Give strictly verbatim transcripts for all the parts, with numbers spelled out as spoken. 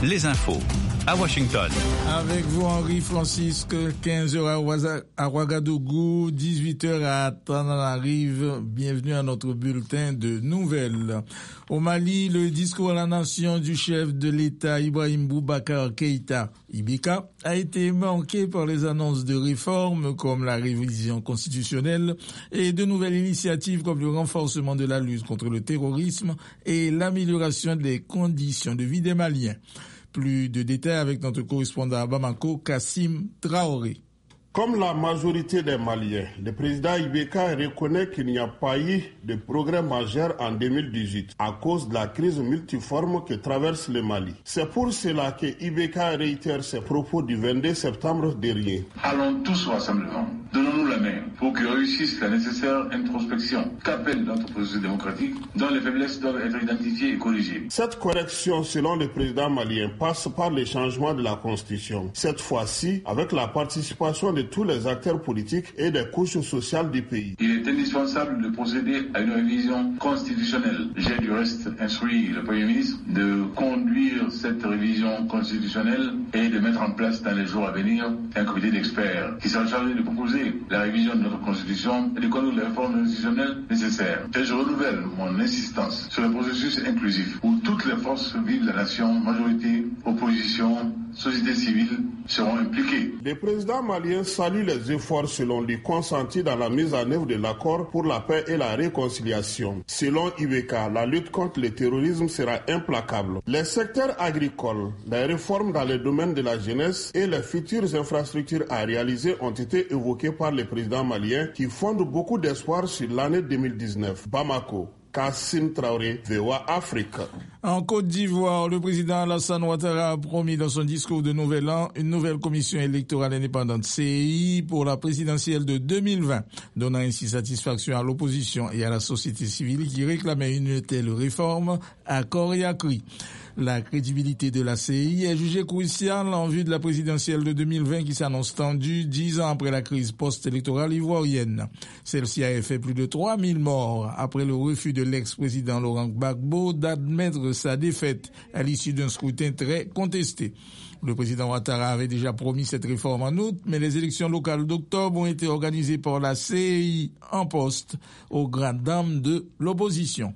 les infos à Washington. Avec vous, Henri Francisque, quinze heures à Ouagadougou, dix-huit heures à Tananarive. Bienvenue à notre bulletin de nouvelles. Au Mali, le discours à la nation du chef de l'État, Ibrahim Boubacar Keïta, Ibeka, a été marqué par les annonces de réformes comme la révision constitutionnelle et de nouvelles initiatives comme le renforcement de la lutte contre le terrorisme et l'amélioration des conditions de vie des Maliens. Plus de détails avec notre correspondant à Bamako, Kassim Traoré. Comme la majorité des Maliens, le président Ibeka reconnaît qu'il n'y a pas eu de progrès majeur en deux mille dix-huit à cause de la crise multiforme que traverse le Mali. C'est pour cela que Ibeka réitère ses propos du vingt-deux septembre dernier. Allons tous au rassemblement, donnons-nous la main pour que réussisse la nécessaire introspection qu'appelle notre processus démocratique dont les faiblesses doivent être identifiées et corrigées. Cette correction, selon le président malien, passe par le changement de la constitution. Cette fois-ci, avec la participation de tous les acteurs politiques et des couches sociales du pays. Il est indispensable de procéder à une révision constitutionnelle. J'ai du reste instruit le Premier ministre de conduire cette révision constitutionnelle et de mettre en place dans les jours à venir un comité d'experts qui sera chargé de proposer la révision de notre constitution et de conduire les réformes institutionnelles nécessaires. Et je renouvelle mon insistance sur le processus inclusif où toutes les forces vives de la nation, majorité, opposition, société civile, seront impliquées. Le président malien salue les efforts selon lui consentis dans la mise en œuvre de l'accord pour la paix et la réconciliation. Selon Ibeka, la lutte contre le terrorisme sera implacable. Les secteurs agricoles, les réformes dans le domaine de la jeunesse et les futures infrastructures à réaliser ont été évoquées par le président malien qui fonde beaucoup d'espoir sur l'année deux mille dix-neuf. Bamako. Kassim Traoré, V O A Afrique. En Côte d'Ivoire, le président Alassane Ouattara a promis dans son discours de Nouvel An une nouvelle commission électorale indépendante C I pour la présidentielle de deux mille vingt, donnant ainsi satisfaction à l'opposition et à la société civile qui réclamait une telle réforme à corps et à cri. La crédibilité de la C I est jugée cruciale en vue de la présidentielle de deux mille vingt qui s'annonce tendue dix ans après la crise post-électorale ivoirienne. Celle-ci a fait plus de trois mille morts après le refus de l'ex-président Laurent Gbagbo d'admettre sa défaite à l'issue d'un scrutin très contesté. Le président Ouattara avait déjà promis cette réforme en août, mais les élections locales d'octobre ont été organisées par la C I en poste aux grandes dames de l'opposition.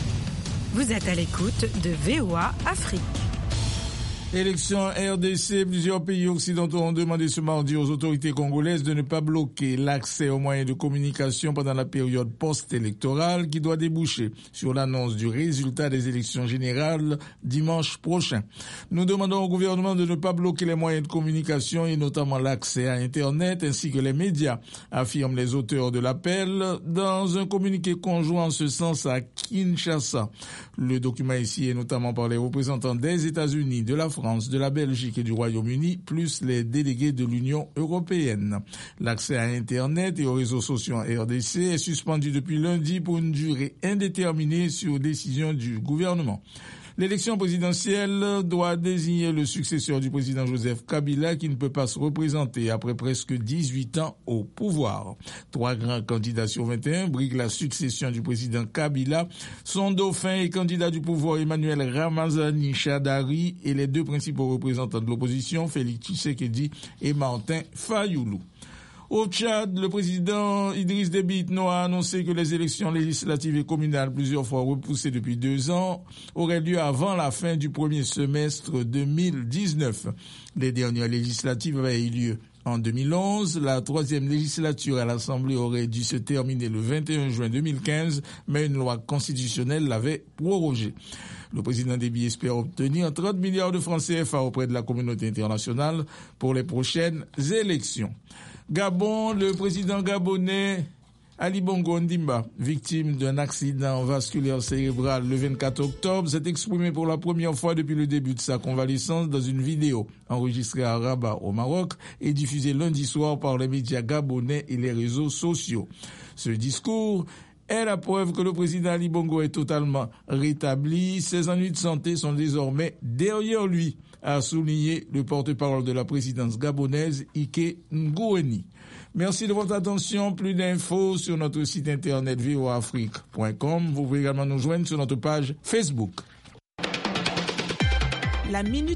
Vous êtes à l'écoute de V O A Afrique. Élection R D C, plusieurs pays occidentaux ont demandé ce mardi aux autorités congolaises de ne pas bloquer l'accès aux moyens de communication pendant la période post-électorale qui doit déboucher sur l'annonce du résultat des élections générales dimanche prochain. Nous demandons au gouvernement de ne pas bloquer les moyens de communication et notamment l'accès à Internet ainsi que les médias, affirment les auteurs de l'appel dans un communiqué conjoint en ce sens à Kinshasa. Le document est signé notamment par les représentants des États-Unis, de la France, de la Belgique et du Royaume-Uni, plus les délégués de l'Union européenne. L'accès à Internet et aux réseaux sociaux en R D C est suspendu depuis lundi pour une durée indéterminée sur décision du gouvernement. L'élection présidentielle doit désigner le successeur du président Joseph Kabila qui ne peut pas se représenter après presque dix-huit ans au pouvoir. Trois grands candidats sur vingt et un briguent la succession du président Kabila. Son dauphin et candidat du pouvoir Emmanuel Ramazani Shadari et les deux principaux représentants de l'opposition, Félix Tshisekedi et Martin Fayoulou. Au Tchad, le président Idriss Déby Itno a annoncé que les élections législatives et communales, plusieurs fois repoussées depuis deux ans, auraient lieu avant la fin du premier semestre deux mille dix-neuf. Les dernières législatives avaient eu lieu en deux mille onze. La troisième législature à l'Assemblée aurait dû se terminer le vingt et un juin deux mille quinze, mais une loi constitutionnelle l'avait prorogée. Le président Déby espère obtenir trente milliards de francs C F A auprès de la communauté internationale pour les prochaines élections. Gabon, le président gabonais Ali Bongo Ondimba, victime d'un accident vasculaire cérébral le vingt-quatre octobre, s'est exprimé pour la première fois depuis le début de sa convalescence dans une vidéo enregistrée à Rabat au Maroc et diffusée lundi soir par les médias gabonais et les réseaux sociaux. Ce discours est la preuve que le président Ali Bongo est totalement rétabli. Ses ennuis de santé sont désormais derrière lui, a souligné le porte-parole de la présidence gabonaise, Ike Ngoueni. Merci de votre attention. Plus d'infos sur notre site internet v o a afrique point com. Vous pouvez également nous joindre sur notre page Facebook. La minute